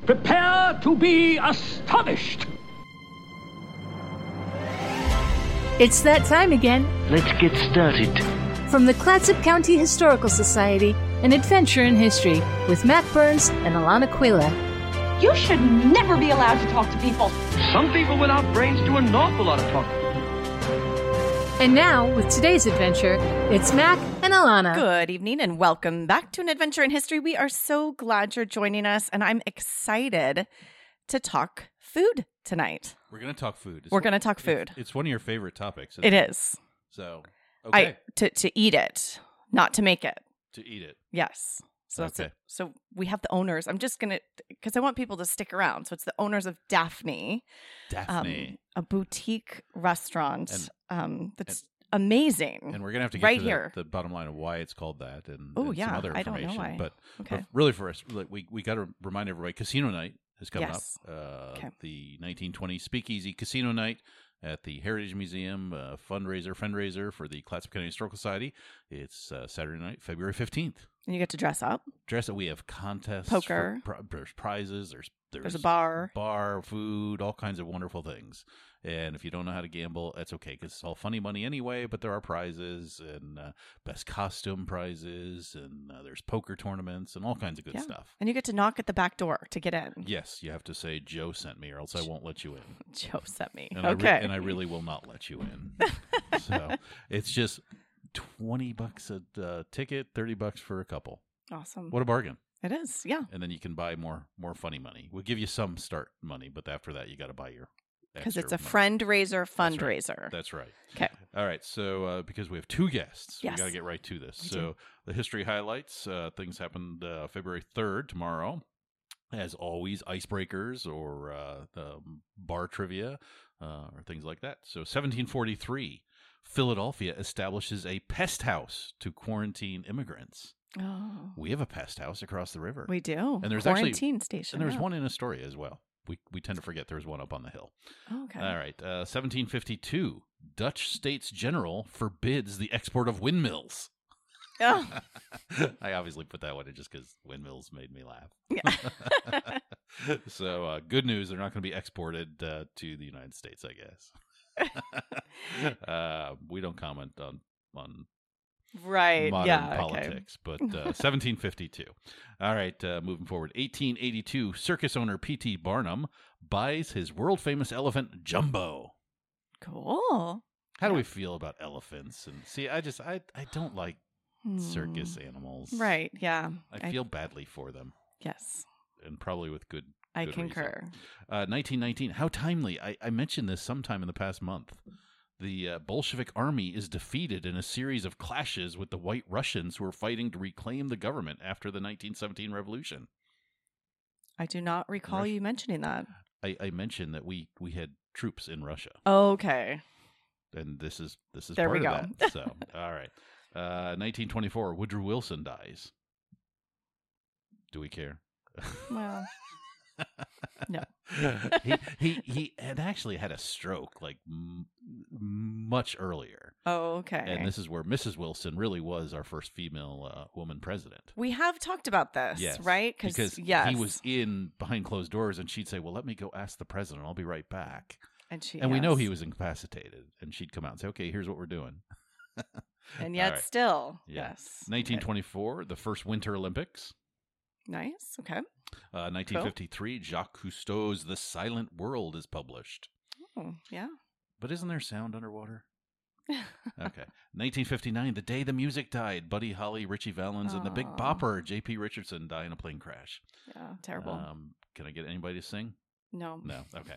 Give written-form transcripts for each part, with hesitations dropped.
Prepare to be astonished. It's that time again. Let's get started. From the Clatsop County Historical Society, an adventure in history with Matt Burns and Alana Quilla. You should never be allowed to talk to people. Some people without brains do an awful lot of talking. And now, with today's adventure, it's Mac and Alana. Good evening and welcome back to an adventure in history. We are so glad you're joining us, and I'm excited to talk food tonight. We're going to talk food. We're going to talk food. It's one of your favorite topics. It is. So, okay. To eat it, not to make it. To eat it. Yes. So that's Okay. So we have the owners. I'm just going to, because I want people to stick around. So it's the owners of Daphne. Daphne. A boutique restaurant that's amazing. And we're going to have to get right to here. the bottom line of why it's called that and Oh, some yeah. other I don't information. know why. But Okay. really for us, we got to remind everybody, Casino Night is coming Yes. up. Okay. The 1920 Speakeasy Casino Night at the Heritage Museum, fundraiser for the Clatsop County Historical Society. It's Saturday night, February 15th. And you get to dress up. We have contests, Poker. there's prizes, There's a bar. food, all kinds of wonderful things. And if you don't know how to gamble, that's okay because it's all funny money anyway. But there are prizes and best costume prizes, and there's poker tournaments and all kinds of good stuff. And you get to knock at the back door to get in. Yes, you have to say Joe sent me, or else I won't let you in. Joe sent me. And Okay. I really will not let you in. So it's just $20 a ticket, $30 for a couple. Awesome. What a bargain! It is. Yeah. And then you can buy more funny money. We'll give you some start money, but after that, you got to buy your Because extra it's a money. friend-raiser fundraiser. That's right. Okay. All right. So because we have two guests, Yes. we got to get right to this. We So the history highlights, things happened February 3rd, tomorrow. As always, icebreakers or bar trivia or things like that. So 1743, Philadelphia establishes a pest house to quarantine immigrants. Oh. We have a pest house across the river. We do. And there's quarantine station. And there's yeah. one in Astoria as well. We tend to forget there's one up on the hill. Oh, okay. All right. 1752, Dutch States General forbids the export of windmills. Oh. I obviously put that one in just because windmills made me laugh. Yeah. So good news, they're not going to be exported to the United States, I guess. We don't comment on Right. modern yeah. politics, but 1752. All right, moving forward. 1882, circus owner P.T. Barnum buys his world-famous elephant, Jumbo. Okay. Cool. How do we feel about elephants? And see, I don't like circus animals. Right. Yeah. I feel badly for them, Yes. and probably with good I good concur. reason. 1919. How timely. I mentioned this sometime in the past month. The Bolshevik army is defeated in a series of clashes with the White Russians who were fighting to reclaim the government after the 1917 revolution. I do not recall you mentioning that. I mentioned that we had troops in Russia, Okay. and this is There part we of go. that. So, all right. 1924, Woodrow Wilson dies. Do we care? Well, no. he had actually had a stroke like much earlier. Oh, okay. And this is where Mrs. Wilson really was our first female woman president. We have talked about this, Yes, right? because yes. he was in behind closed doors, and she'd say, "Well, let me go ask the president. I'll be right back." and we know he was incapacitated, and she'd come out and say, "Okay, here's what we're doing." And yet All right. still, Yeah. yes. 1924, the first Winter Olympics. Nice. Okay. 1953, Jacques Cousteau's The Silent World is published. Oh, yeah. But isn't there sound underwater? Okay. 1959, the day the music died. Buddy Holly, Richie Valens, and the Big Aw. Bopper, J.P. Richardson, die in a plane crash. Yeah. Terrible. Can I get anybody to sing? no. No. Okay.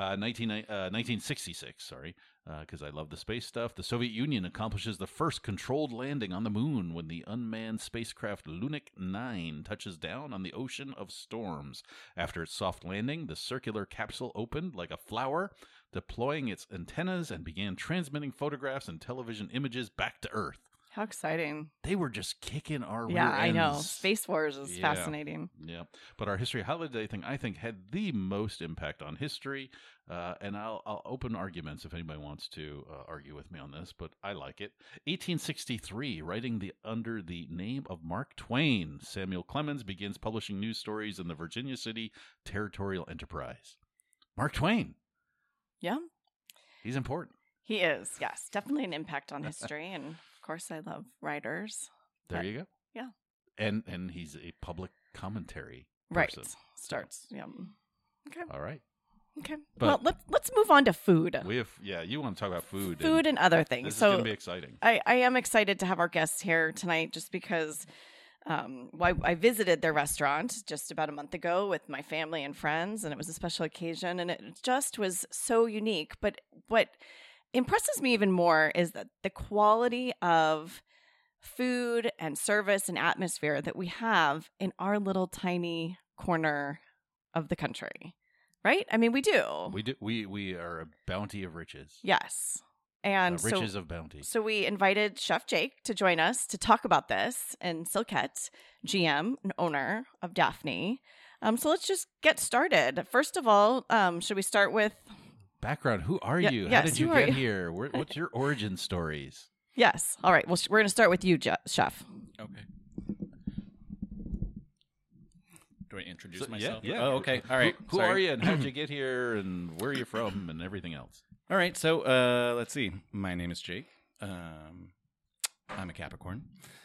1966, sorry, because I love the space stuff. The Soviet Union accomplishes the first controlled landing on the moon when the unmanned spacecraft Lunik 9 touches down on the ocean of storms. After its soft landing, the circular capsule opened like a flower, deploying its antennas and began transmitting photographs and television images back to Earth. How exciting. They were just kicking our rear Yeah, I know. ends. Space Wars is Yeah. fascinating. Yeah, but our history holiday thing, I think, had the most impact on history. And I'll open arguments if anybody wants to argue with me on this, but I like it. 1863, writing under the name of Mark Twain, Samuel Clemens begins publishing news stories in the Virginia City Territorial Enterprise. Mark Twain. Yeah. He's important. He is, yes. Definitely an impact on history. And of course, I love writers. There you go. Yeah. And he's a public commentary Right. person. Starts. Yeah. Okay. All right. Okay. But- well, let's move on to food. You want to talk about food. Food and other things. This is So going to be exciting. I am excited to have our guests here tonight just because I visited their restaurant just about a month ago with my family and friends, and it was a special occasion, and it just was so unique. But what impresses me even more is that the quality of food and service and atmosphere that we have in our little tiny corner of the country. Right? I mean, we do. We do. We are a bounty of riches. Yes. And riches of bounty. So we invited Chef Jake to join us to talk about this, and Silkette, GM and owner of Daphne. So let's just get started. First of all, should we start with Background. Who are you? How yes, did you who are get you? here? What's your origin stories? Yes. All right. Well, we're going to start with you, Chef. Okay. Do I introduce So, myself? yeah. Oh, okay. All right. Who Sorry. are you, and how'd you get here, and where are you from, and everything else? All right. So let's see. My name is Jake. I'm a Capricorn.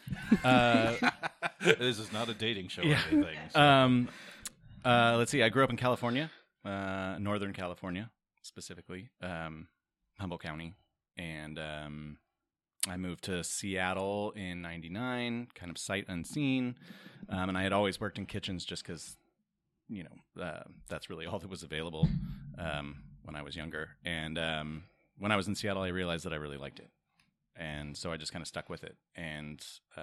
This is not a dating show Yeah. or anything. So. Let's see. I grew up in California, Northern California specifically, Humboldt County, and I moved to Seattle in '99, kind of sight unseen, and I had always worked in kitchens just because, that's really all that was available when I was younger. And when I was in Seattle, I realized that I really liked it, and so I just kind of stuck with it. And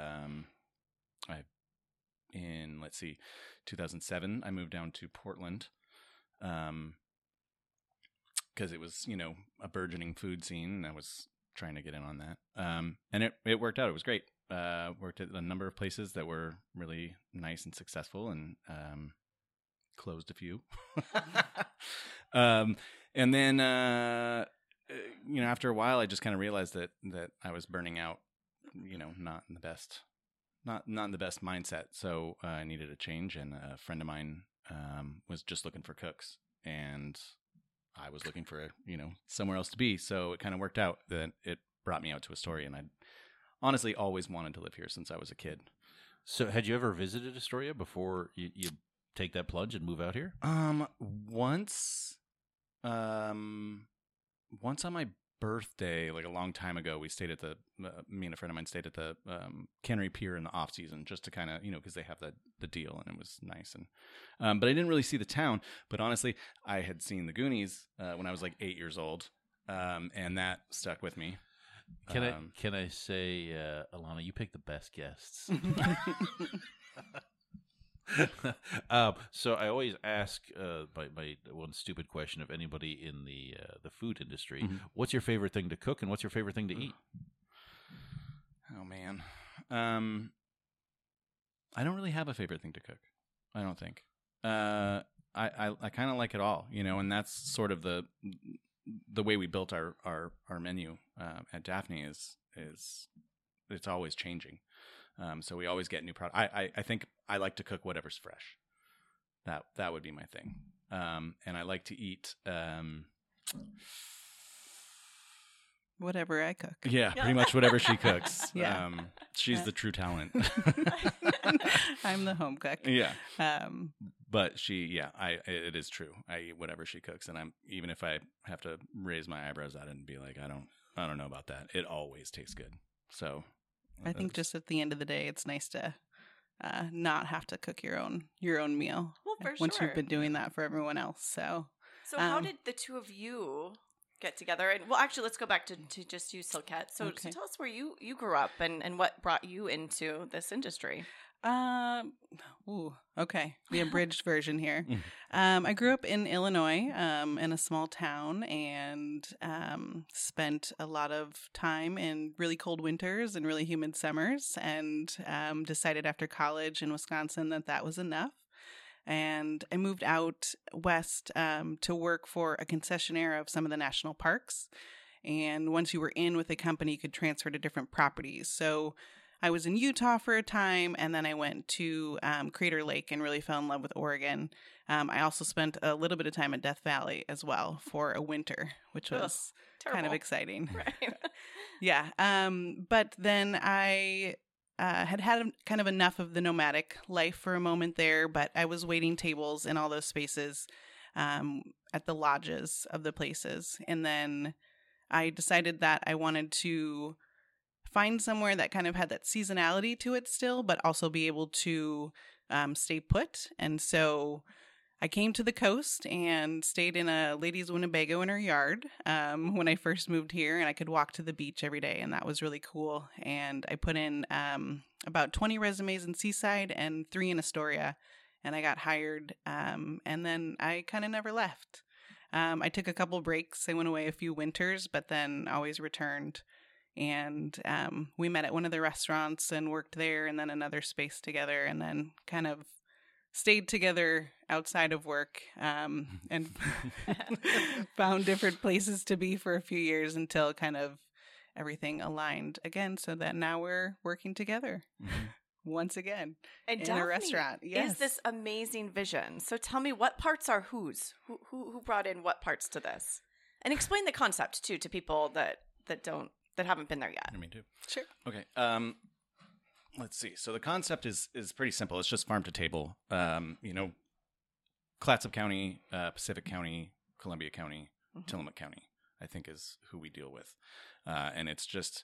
in 2007, I moved down to Portland, because it was a burgeoning food scene, and I was trying to get in on that. And it worked out. It was great. Worked at a number of places that were really nice and successful, and closed a few. And then after a while, I just kind of realized that I was burning out. Not in the best mindset. So I needed a change, and a friend of mine was just looking for cooks, and I was looking for somewhere else to be. So it kind of worked out that it brought me out to Astoria, and I honestly always wanted to live here since I was a kid. So had you ever visited Astoria before you take that plunge and move out here? Once on my birthday, like a long time ago, we stayed at me and a friend of mine stayed at the Cannery Pier in the off season, just to kind of, because they have the deal, and it was nice. And but I didn't really see the town. But honestly, I had seen the Goonies when I was like 8 years old, and that stuck with me. Can I say, Alana, you picked the best guests. So I always ask my one stupid question of anybody in the food industry: What's your favorite thing to cook, and what's your favorite thing to eat? Oh man, I don't really have a favorite thing to cook. I don't think. I kind of like it all, and that's sort of the way we built our menu at Daphne is it's always changing. So we always get new product. I think I like to cook whatever's fresh. That would be my thing. And I like to eat whatever I cook. Yeah, pretty much whatever she cooks. Yeah. She's the true talent. I'm the home cook. Yeah. But it is true. I eat whatever she cooks, and even if I have to raise my eyebrows at it and be like, I don't know about that. It always tastes good. So I think just at the end of the day, it's nice to not have to cook your own meal. Well, for once sure. you've been doing that for everyone else. So how did the two of you get together? And well, actually, let's go back to just you, Silkette. So, Okay. so tell us where you grew up and what brought you into this industry. Okay. The abridged version here. I grew up in Illinois, in a small town, and spent a lot of time in really cold winters and really humid summers, and decided after college in Wisconsin that was enough. And I moved out west to work for a concessionaire of some of the national parks. And once you were in with the company, you could transfer to different properties. So I was in Utah for a time, and then I went to Crater Lake and really fell in love with Oregon. I also spent a little bit of time at Death Valley as well for a winter, which was kind of exciting. Right. Yeah. But then I had kind of enough of the nomadic life for a moment there, but I was waiting tables in all those spaces at the lodges of the places. And then I decided that I wanted to find somewhere that kind of had that seasonality to it still, but also be able to stay put. And so I came to the coast and stayed in a lady's Winnebago in her yard when I first moved here, and I could walk to the beach every day, and that was really cool. And I put in about 20 resumes in Seaside and 3 in Astoria, and I got hired, and then I kind of never left. I took a couple breaks. I went away a few winters, but then always returned. And we met at one of the restaurants and worked there, and then another space together, and then kind of stayed together outside of work and found different places to be for a few years until kind of everything aligned again, so that now we're working together once again and in Daphne a restaurant. Yes. Is this amazing vision? So tell me, what parts are whose? Who brought in what parts to this? And explain the concept too to people that haven't been there yet. Me too. Sure. Okay. Let's see. So the concept is pretty simple. It's just farm to table. Clatsop County, Pacific County, Columbia County, Tillamook County, I think is who we deal with. And it's just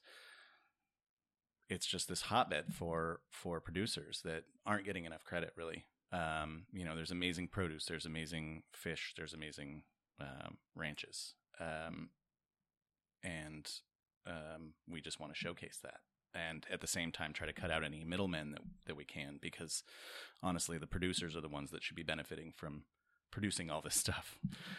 this hotbed for producers that aren't getting enough credit, really. There's amazing produce, there's amazing fish, there's amazing ranches. And we just want to showcase that, and at the same time try to cut out any middlemen that we can, because honestly the producers are the ones that should be benefiting from producing all this stuff.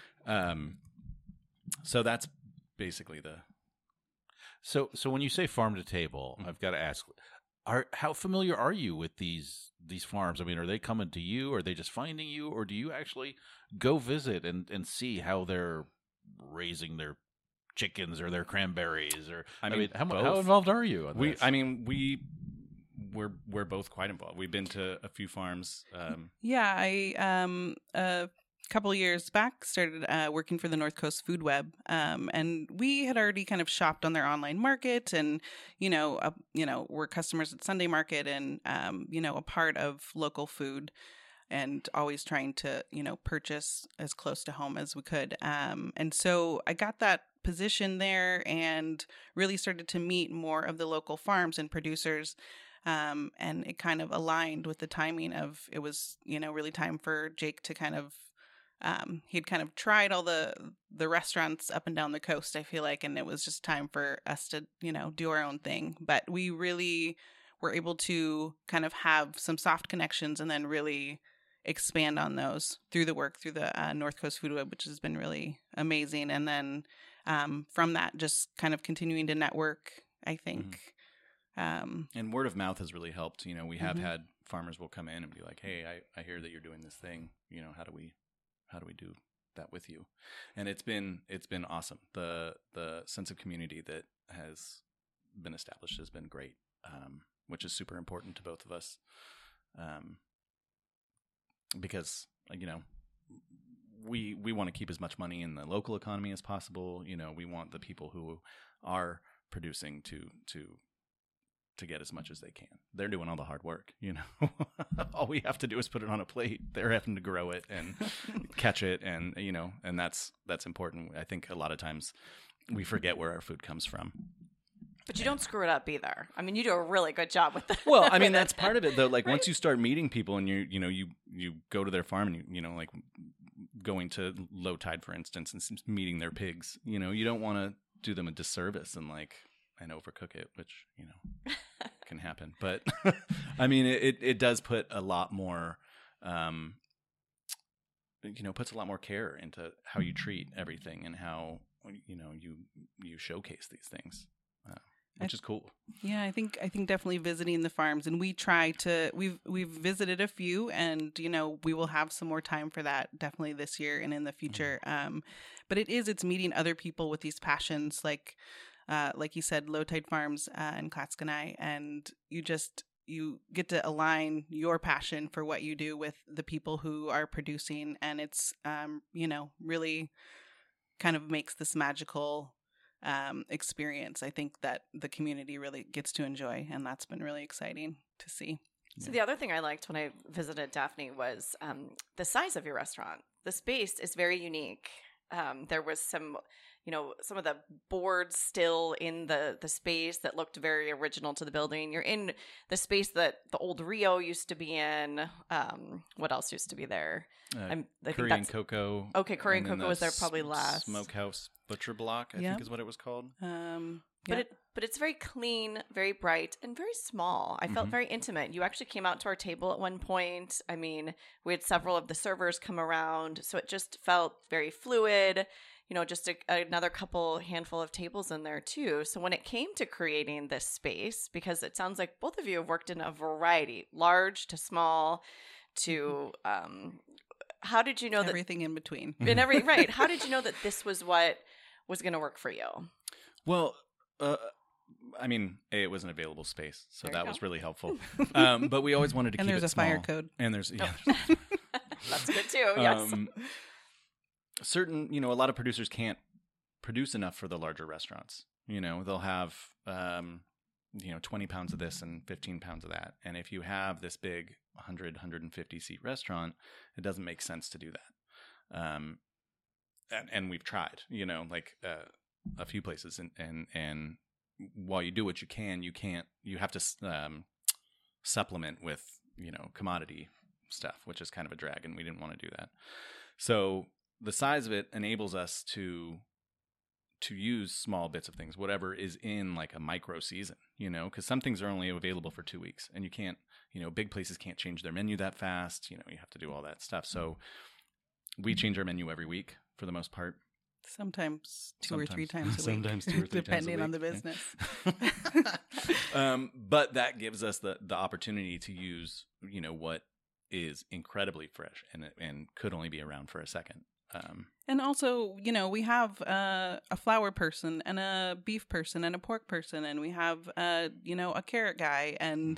So that's basically So when you say farm to table, I've got to ask, how familiar are you with these farms? I mean, are they coming to you? Are they just finding you? Or do you actually go visit and see how they're raising their chickens or their cranberries? Or how involved are you on this? We're both quite involved. We've been to a few farms. Yeah, I a couple of years back started working for the North Coast Food Web, and we had already kind of shopped on their online market, and we're customers at Sunday Market, and a part of local food, and always trying to purchase as close to home as we could. And so I got that position there and really started to meet more of the local farms and producers. And it kind of aligned with the timing of, it was, really time for Jake to kind of, he'd kind of tried all the restaurants up and down the coast, I feel like, and it was just time for us to, do our own thing. But we really were able to kind of have some soft connections and then really expand on those through the work through the North Coast Food Web, which has been really amazing. And then from that, just kind of continuing to network, I think. And word of mouth has really helped. We have had farmers will come in and be like, "Hey, I hear that you're doing this thing. How do we do that with you?" And it's been awesome. The sense of community that has been established has been great, which is super important to both of us. Because we want to keep as much money in the local economy as possible. We want the people who are producing to get as much as they can. They're doing all the hard work. All we have to do is put it on a plate. They're having to grow it and catch it, and and that's important. I think a lot of times we forget where our food comes from. But you don't screw it up either. I mean, you do a really good job with that. Well, I mean, that's part of it, though. Like, once you start meeting people and you go to their farm and like going to Low Tide, for instance, and meeting their pigs, you don't want to do them a disservice and overcook it, which can happen. But I mean, it does put a lot more, puts a lot more care into how you treat everything and how, you showcase these things, which is cool. Yeah, I think definitely visiting the farms, and we've visited a few, and we will have some more time for that definitely this year and in the future. But it's meeting other people with these passions, like you said, Low Tide Farms and Clatskanie, and you get to align your passion for what you do with the people who are producing, and it's really kind of makes this magical experience, I think, that the community really gets to enjoy, and that's been really exciting to see. So the other thing I liked when I visited Daphne was the size of your restaurant. The space is very unique. There was some of the boards still in the space that looked very original to the building. You're in the space that the old Rio used to be in. What else used to be there? Curry and Cocoa. Okay, Curry and Cocoa was there probably last. Smokehouse Butcher Block, I think is what it was called. But it's very clean, very bright, and very small. I felt very intimate. You actually came out to our table at one point. I mean, we had several of the servers come around, so it just felt very fluid. Just another handful of tables in there too. So when it came to creating this space, because it sounds like both of you have worked in a variety, large to small to, how did you know everything in between? Right. How did you know that this was what was going to work for you? Well, I mean, it was an available space, so that was really helpful. But we always wanted to keep it small. And there's a fire code. And there's that's good too. Yes. Certain, a lot of producers can't produce enough for the larger restaurants. They'll have, 20 pounds of this and 15 pounds of that. And if you have this big 100, 150 seat restaurant, it doesn't make sense to do that. And we've tried, a few places. And while you do what you can, you have to supplement with, commodity stuff, which is kind of a drag. And we didn't want to do that. So the size of it enables us to use small bits of things, whatever is in like a micro season, because some things are only available for 2 weeks, and you can't, big places can't change their menu that fast. You have to do all that stuff. So we change our menu every week for the most part. Sometimes two or three times a week. Sometimes 2 or 3 times a week. Depending on the business. But that gives us the opportunity to use, what is incredibly fresh and could only be around for a second. And also, we have a flour person and a beef person and a pork person, and we have, a carrot guy. And,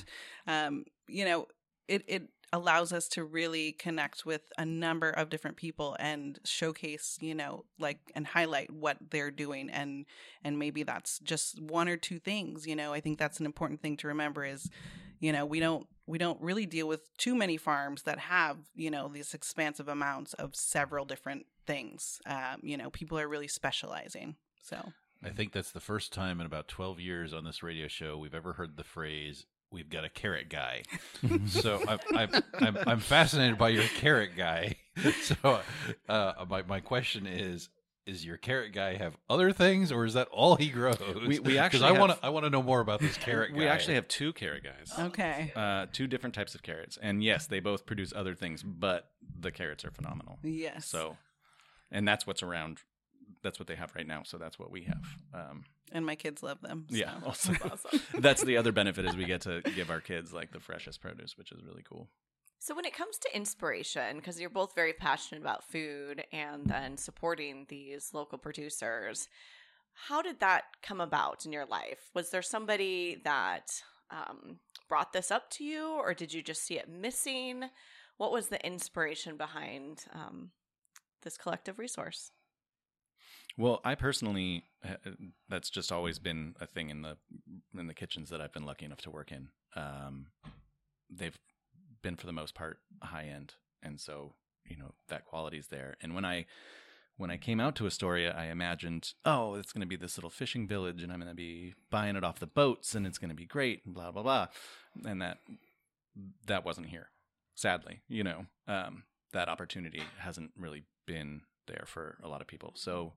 it allows us to really connect with a number of different people and showcase, and highlight what they're doing. And maybe that's just one or two things. I think that's an important thing to remember is, we don't really deal with too many farms that have, these expansive amounts of several different things. People are really specializing. So I think that's the first time in about 12 years on this radio show we've ever heard the phrase, "We've got a carrot guy." So I'm fascinated by your carrot guy. So my question is your carrot guy have other things, or is that all he grows? We actually I want to know more about this carrot guy. We actually have 2 carrot guys. Okay. 2 different types of carrots, and yes, they both produce other things, but the carrots are phenomenal. Yes. So, and that's what's around. That's what they have right now. So that's what we have. And my kids love them. So. Yeah. Also, awesome. That's the other benefit is we get to give our kids like the freshest produce, which is really cool. So when it comes to inspiration, because you're both very passionate about food and then supporting these local producers, how did that come about in your life? Was there somebody that brought this up to you, or did you just see it missing? What was the inspiration behind this collective resource? Well, I personally, that's just always been a thing in the kitchens that I've been lucky enough to work in. They've been, for the most part, high end, and so that quality's there. And when I came out to Astoria, I imagined, oh, it's going to be this little fishing village, and I'm going to be buying it off the boats, and it's going to be great, and blah blah blah. And that wasn't here, sadly. That opportunity hasn't really been there for a lot of people. So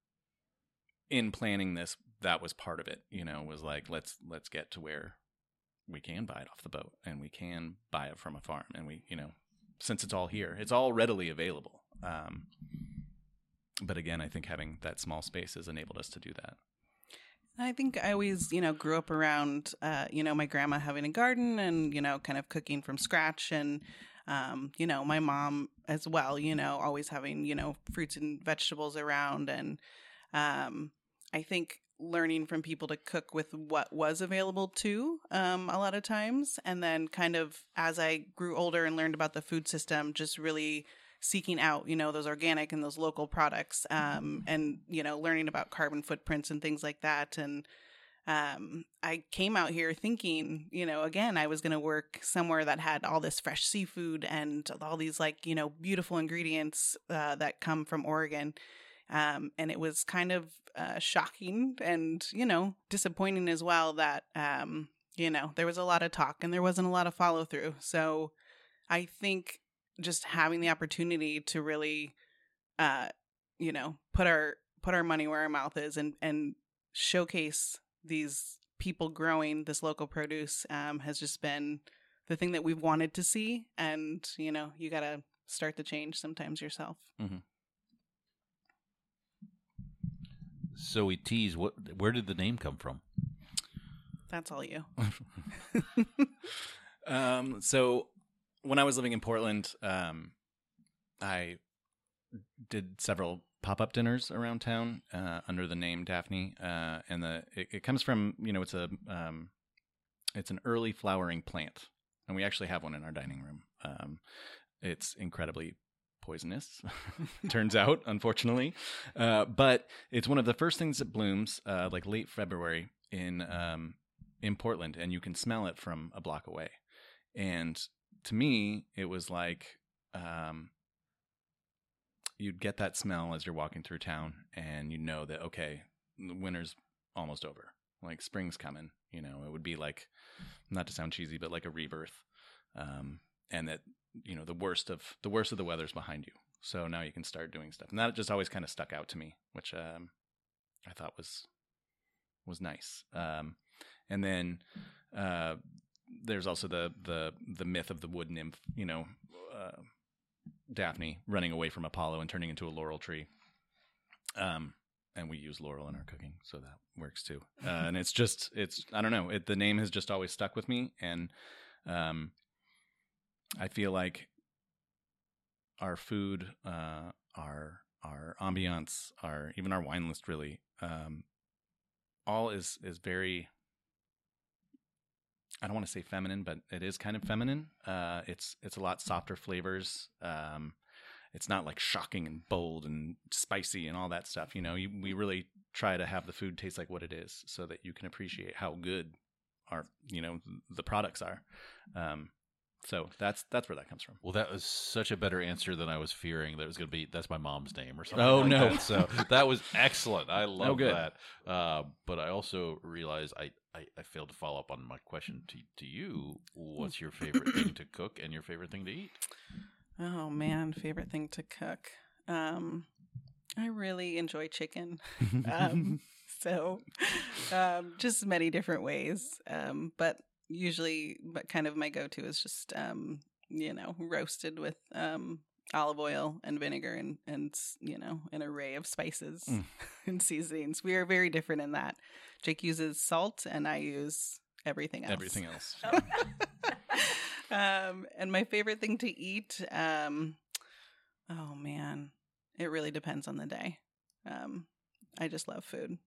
in planning this, that was part of it, was like, let's get to where we can buy it off the boat, and we can buy it from a farm, and we, since it's all here, it's all readily available. But again, I think having that small space has enabled us to do that. I think I always, grew up around, my grandma having a garden and, kind of cooking from scratch, and, my mom as well, always having, fruits and vegetables around. And I think learning from people to cook with what was available too, a lot of times. And then kind of as I grew older and learned about the food system, just really seeking out, those organic and those local products, and, learning about carbon footprints and things like that. And I came out here thinking, again, I was going to work somewhere that had all this fresh seafood and all these beautiful ingredients that come from Oregon. And it was kind of shocking and, disappointing as well that, there was a lot of talk and there wasn't a lot of follow through. So I think just having the opportunity to really, put our money where our mouth is and showcase these people growing this local produce has just been the thing that we've wanted to see. And, you got to start the change sometimes yourself. Mm-hmm. So we tease, where did the name come from? That's all you. So when I was living in Portland, I did several pop-up dinners around town under the name Daphne, and it comes from, it's an early flowering plant, and we actually have one in our dining room. It's incredibly poisonous, turns out, unfortunately, but it's one of the first things that blooms like late February in Portland, and you can smell it from a block away. And to me, it was like you'd get that smell as you're walking through town, and you know that, okay, the winter's almost over. Like spring's coming. It would be like, not to sound cheesy, but like a rebirth, and that the worst of the weather's behind you. So now you can start doing stuff, and that just always kind of stuck out to me, which I thought was nice. And then there's also the myth of the wood nymph, Daphne running away from Apollo and turning into a laurel tree. And we use laurel in our cooking, so that works too. And it's I don't know, the name has just always stuck with me. And I feel like our food, our ambiance, even our wine list really, all is very, I don't want to say feminine, but it is kind of feminine. It's a lot softer flavors. It's not like shocking and bold and spicy and all that stuff. We really try to have the food taste like what it is, so that you can appreciate how good our, the products are. So that's where that comes from. Well, that was such a better answer than I was fearing that it was going to be. That's my mom's name or something. Oh, like no. That. So that was excellent. I love good. that. But I also realized I failed to follow up on my question to you. What's your favorite thing to cook and your favorite thing to eat? Oh man, favorite thing to cook. I really enjoy chicken. So just many different ways. But usually, kind of my go-to is just, roasted with olive oil and vinegar and an array of spices and seasonings. We are very different in that. Jake uses salt and I use everything else. Everything else. And my favorite thing to eat, oh man, it really depends on the day. I just love food.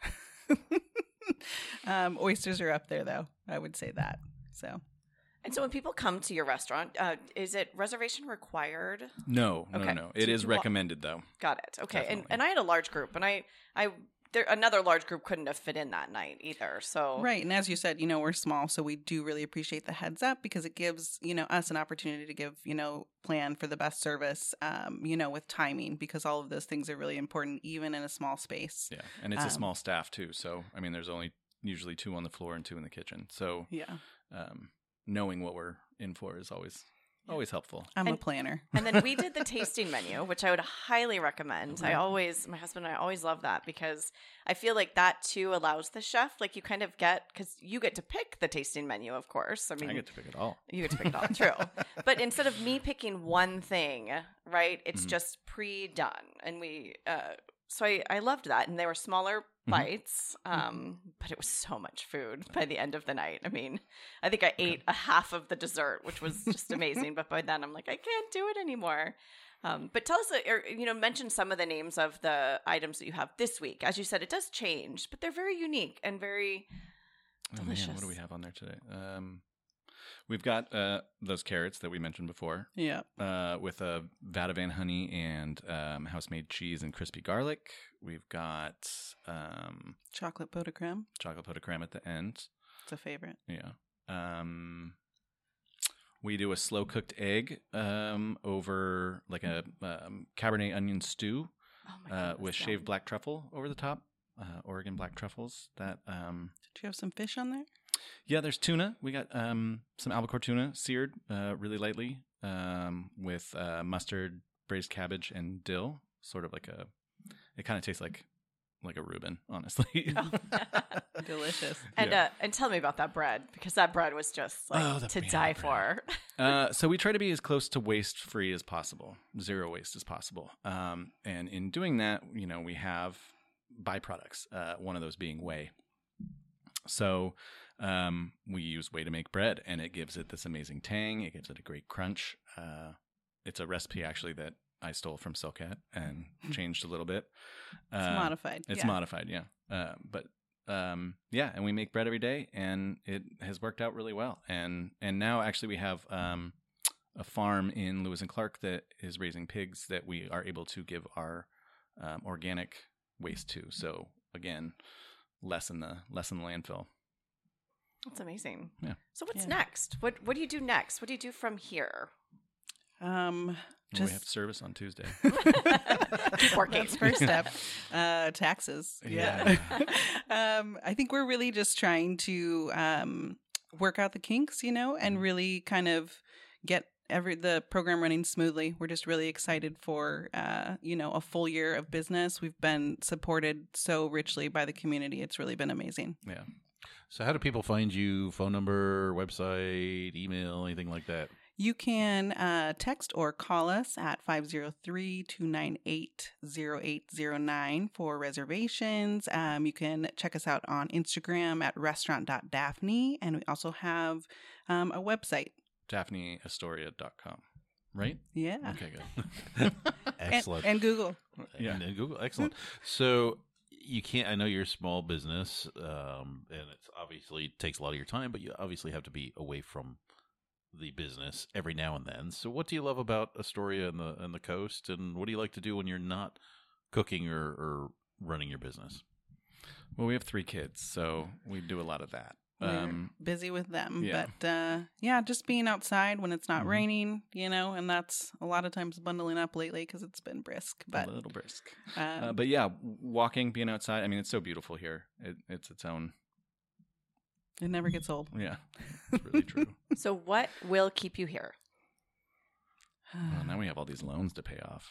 Oysters are up there, though. I would say that. So, and so when people come to your restaurant, is it reservation required? No. It is So recommended, though. Got it. Okay. Definitely. And I had a large group, and another large group couldn't have fit in that night either. So right, and as you said, we're small, so we do really appreciate the heads up, because it gives us an opportunity to give plan for the best service, with timing, because all of those things are really important, even in a small space. Yeah, and it's a small staff too. So there's only usually 2 on the floor and 2 in the kitchen. So yeah, knowing what we're in for is always Always helpful. I'm a planner. And then we did the tasting menu, which I would highly recommend. My husband and I always love that because I feel like that too allows the chef, like you kind of because you get to pick the tasting menu, of course. I mean, I get to pick it all. You get to pick it all, true. But instead of me picking one thing, right, it's just pre-done. And so I loved that. And they were smaller bites, but it was so much food by the end of the night. I mean, I think I ate a half of the dessert, which was just amazing. But by then I'm like, I can't do it anymore. But tell us, or mention some of the names of the items that you have this week. As you said, it does change, but they're very unique and very delicious. Man, what do we have on there today? We've got those carrots that we mentioned before. Yeah. With a Vativan honey and house-made cheese and crispy garlic. We've got Chocolate pot de creme. Chocolate pot de creme at the end. It's a favorite. Yeah. We do a slow-cooked egg over like a Cabernet onion stew with shaved black truffle over the top. Oregon black truffles. Did you have some fish on there? Yeah, there's tuna. We got some albacore tuna seared really lightly with mustard, braised cabbage, and dill. Sort of like it kind of tastes like a Reuben, honestly. Delicious. And tell me about that bread, because that bread was just to die for. So we try to be as close to waste-free as possible, zero waste as possible. And in doing that, we have byproducts, one of those being whey. So we use whey to make bread, and it gives it this amazing tang. It gives it a great crunch. It's a recipe, actually, that I stole from Silcat and changed a little bit. It's modified. It's modified, yeah. But and we make bread every day, and it has worked out really well. And now, actually, we have a farm in Lewis and Clark that is raising pigs that we are able to give our organic waste to. So, again, less in the landfill. That's amazing. Yeah. So what's next? What do you do next? What do you do from here? We have service on Tuesday. Keep working. First step, taxes. Yeah. I think we're really just trying to work out the kinks, and really kind of get the program running smoothly. We're just really excited for, a full year of business. We've been supported so richly by the community. It's really been amazing. Yeah. So how do people find you? Phone number, website, email, anything like that? You can text or call us at 503-298-0809 for reservations. You can check us out on Instagram at restaurant.daphne. And we also have a website. DaphneAstoria.com, right? Yeah. Okay, good. Excellent. And Google. Yeah. And Google. Excellent. So you can't, I know you're a small business, and it's obviously takes a lot of your time, but you obviously have to be away from the business every now and then. So what do you love about Astoria and the coast, and what do you like to do when you're not cooking or running your business? Well, we have 3 kids, so we do a lot of that. We're busy with them. Yeah. But just being outside when it's not raining, and that's a lot of times bundling up lately because it's been brisk. But a little brisk. But yeah, walking, being outside. I mean, it's so beautiful here. It's its own. It never gets old. Yeah, it's really true. So what will keep you here? Well, now we have all these loans to pay off.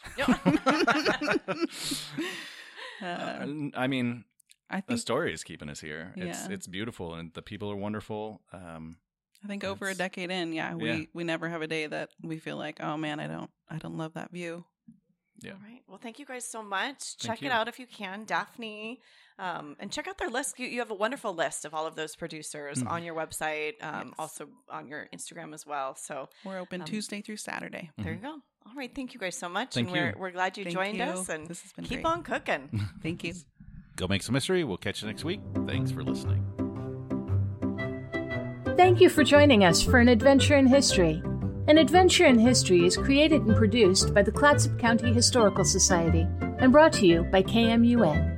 I mean, I think Astoria is keeping us here. It's beautiful, and the people are wonderful. I think over a decade in, we never have a day that we feel like, oh man, I don't love that view. Yeah. All right. Well, thank you guys so much. Check it out if you can, Daphne. And check out their list. You have a wonderful list of all of those producers on your website, also on your Instagram as well. So we're open Tuesday through Saturday. There you go. All right. Thank you guys so much. Thank you. We're glad you joined us. And this has been keep great. on cooking. Thank you. Go make some history. We'll catch you next week. Thanks for listening. Thank you for joining us for An Adventure in History. An Adventure in History is created and produced by the Clatsop County Historical Society and brought to you by KMUN.